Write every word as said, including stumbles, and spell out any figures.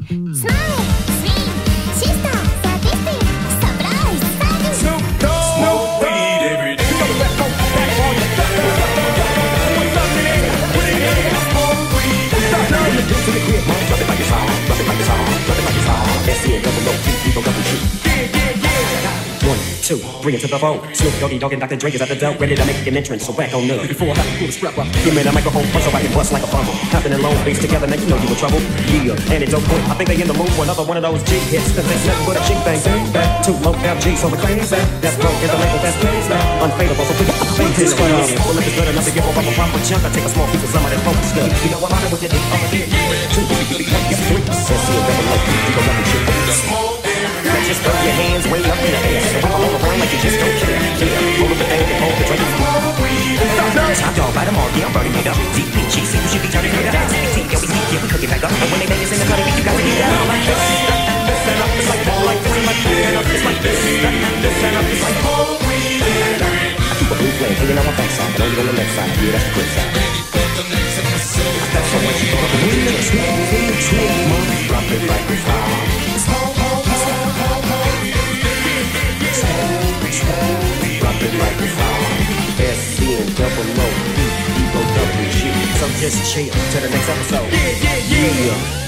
Two, bring it to the phone. Snoop Doggy Dogg and Doctor Dre is at the door, ready to make an entrance. So back on up. Before I have to pull the strap up, give me the microphone so I can bust like a bumble. Compton and Long Beach together, now you know you in trouble. Yeah, antidote boy. I think they in the mood for another one of those G hits. Cause there's nothing but a G thing. Back to low F G, so we're crazy. That's broke, is the label that's crazy. Unfadable, so please this one on. Well, if it's good enough to give a rubber proper chunk, I take a small piece of some of that focus stuff. You know I'm out with your dick over here. Two, three, three, let's see a double low. You go up and shit. Let's just throw your hands way up in the air. So roll around like you just don't care. Yeah, hold up the thing and hold the drink. Top dog, bite them all, yeah, I'm burning it up. D P G C, we should be turning it up. C B T, yeah, we sneak, yeah, we cook it back up. And when they bang us in the cutting, you got to get down like this. This and up, it's like all like this, like this and up, it's like this. This and up, it's like all we did. I keep a blue flame hanging on my backside, but only on the left side. Yeah, that's the good side. That's so much you go up and win the twelve, in the twelve, mom, drop it like it's hot. Like it's hard. S C and double O, E, E, O, W, shit. So just chill till the next episode. Yeah, yeah, yeah.